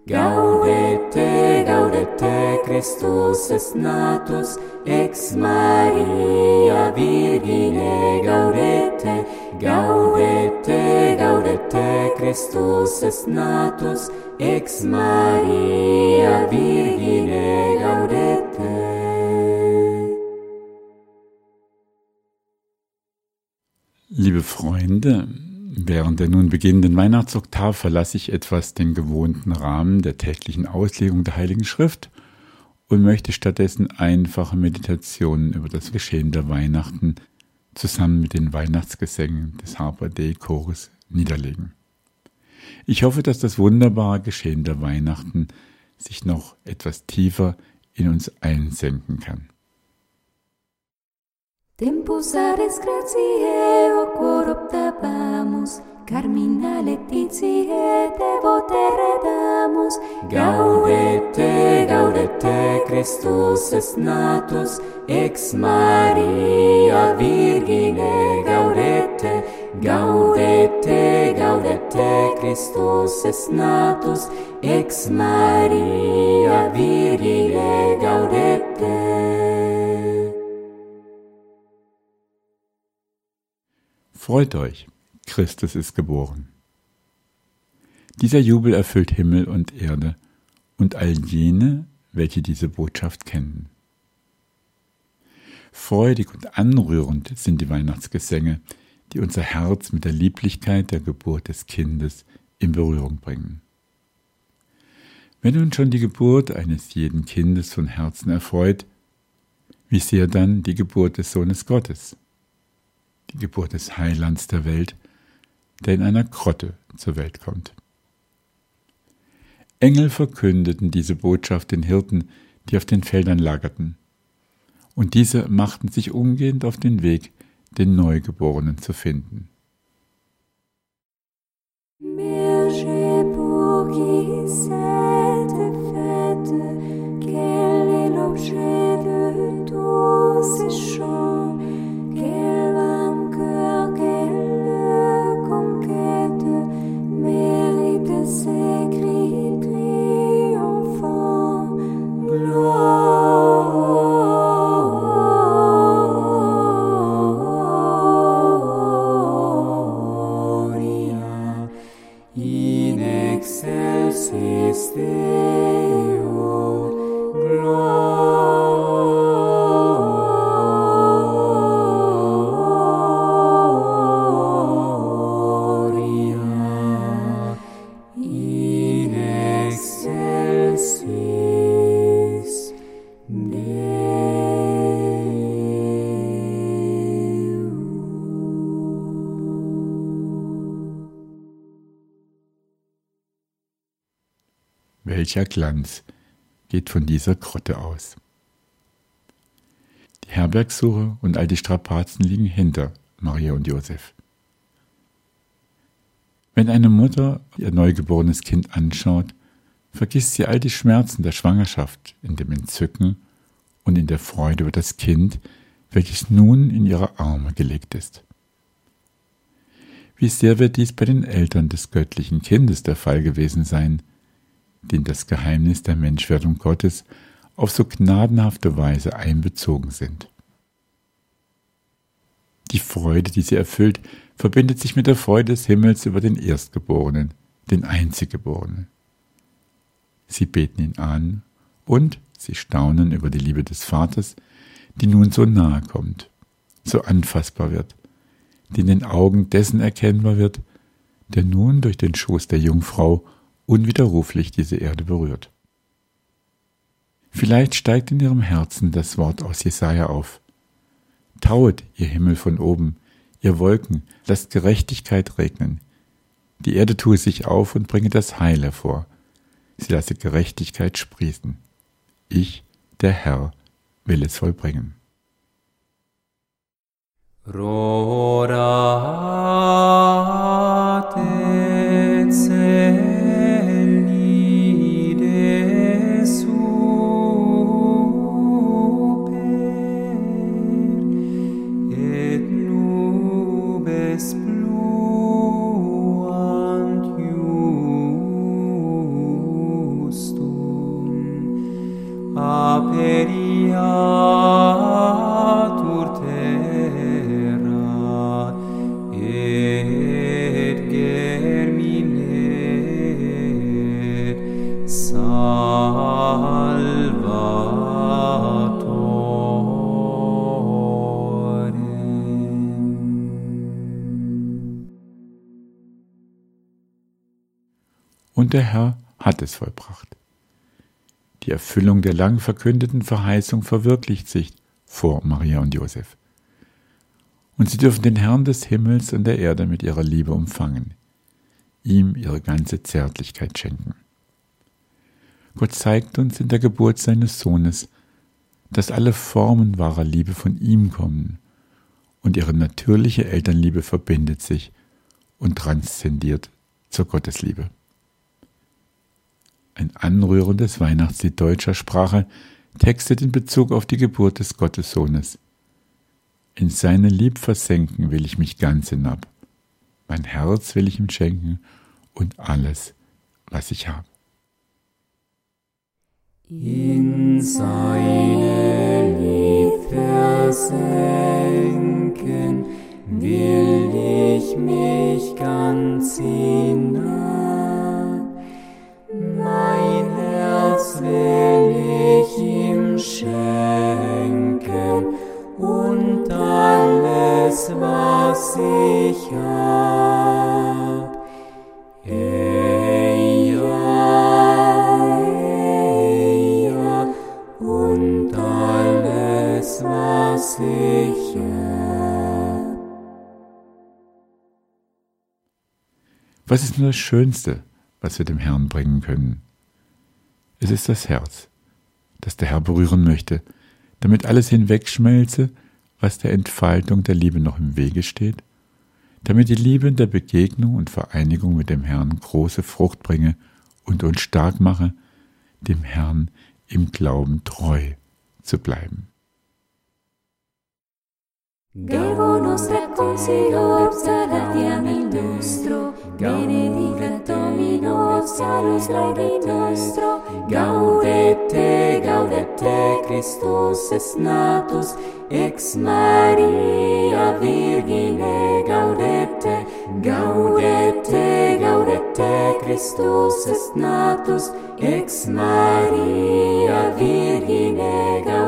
Gaudete, gaudete, Christus est natus, ex Maria Virgine, gaudete, gaudete, gaudete, Christus est natus, ex Maria Virgine, gaudete. Liebe Freunde, während der nun beginnenden Weihnachtsoktav verlasse ich etwas den gewohnten Rahmen der täglichen Auslegung der Heiligen Schrift und möchte stattdessen einfache Meditationen über das Geschehen der Weihnachten zusammen mit den Weihnachtsgesängen des Harper Dei Chores niederlegen. Ich hoffe, dass das wunderbare Geschehen der Weihnachten sich noch etwas tiefer in uns einsenken kann. Tempus ares gratiae o quor optabamus, Carmina Laetitiae devote redamus. Gaudete, gaudete, Christus est natus, ex Maria Virgine, gaudete, gaudete, gaudete, Christus est natus, ex Maria Virgine, gaudete. Freut euch, Christus ist geboren. Dieser Jubel erfüllt Himmel und Erde und all jene, welche diese Botschaft kennen. Freudig und anrührend sind die Weihnachtsgesänge, die unser Herz mit der Lieblichkeit der Geburt des Kindes in Berührung bringen. Wenn nun schon die Geburt eines jeden Kindes von Herzen erfreut, wie sehr dann die Geburt des Sohnes Gottes? Die Geburt des Heilands der Welt, der in einer Grotte zur Welt kommt. Engel verkündeten diese Botschaft den Hirten, die auf den Feldern lagerten, und diese machten sich umgehend auf den Weg, den Neugeborenen zu finden. Welcher Glanz geht von dieser Grotte aus? Die Herbergsuche und all die Strapazen liegen hinter Maria und Josef. Wenn eine Mutter ihr neugeborenes Kind anschaut, vergisst sie all die Schmerzen der Schwangerschaft in dem Entzücken und in der Freude über das Kind, welches nun in ihre Arme gelegt ist. Wie sehr wird dies bei den Eltern des göttlichen Kindes der Fall gewesen sein, die in das Geheimnis der Menschwerdung Gottes auf so gnadenhafte Weise einbezogen sind. Die Freude, die sie erfüllt, verbindet sich mit der Freude des Himmels über den Erstgeborenen, den Einziggeborenen. Sie beten ihn an und sie staunen über die Liebe des Vaters, die nun so nahe kommt, so anfassbar wird, die in den Augen dessen erkennbar wird, der nun durch den Schoß der Jungfrau unwiderruflich diese Erde berührt. Vielleicht steigt in ihrem Herzen das Wort aus Jesaja auf. Tauet, ihr Himmel von oben, ihr Wolken, lasst Gerechtigkeit regnen. Die Erde tue sich auf und bringe das Heil hervor. Sie lasse Gerechtigkeit sprießen. Ich, der Herr, will es vollbringen. Rorat et celi de super et nubes pluant periatur terra, et germinet Salvatorem. Und der Herr hat es vollbracht. Die Erfüllung der lang verkündeten Verheißung verwirklicht sich vor Maria und Josef. Und sie dürfen den Herrn des Himmels und der Erde mit ihrer Liebe umfangen, ihm ihre ganze Zärtlichkeit schenken. Gott zeigt uns in der Geburt seines Sohnes, dass alle Formen wahrer Liebe von ihm kommen und ihre natürliche Elternliebe verbindet sich und transzendiert zur Gottesliebe. Ein anrührendes Weihnachtslied deutscher Sprache textet in Bezug auf die Geburt des Gottessohnes. In seine Lieb versenken will ich mich ganz hinab. Mein Herz will ich ihm schenken und alles, was ich habe. In seine Lieb versenken will ich mich ganz hinab. Mein Herz will ich ihm schenken und alles, was ich hab. Ja, und alles, was ich hab. Was ist nur das Schönste, was wir dem Herrn bringen können? Es ist das Herz, das der Herr berühren möchte, damit alles hinwegschmelze, was der Entfaltung der Liebe noch im Wege steht, damit die Liebe in der Begegnung und Vereinigung mit dem Herrn große Frucht bringe und uns stark mache, dem Herrn im Glauben treu zu bleiben. Devo nostra consiglio observatiam il nostro, benedicat Domino, salus Regnum nostro, gaudete, gaudete, Christus est natus, ex Maria Virgine, gaudete, gaudete, gaudete, Christus est natus, ex Maria Virgine, gaudete.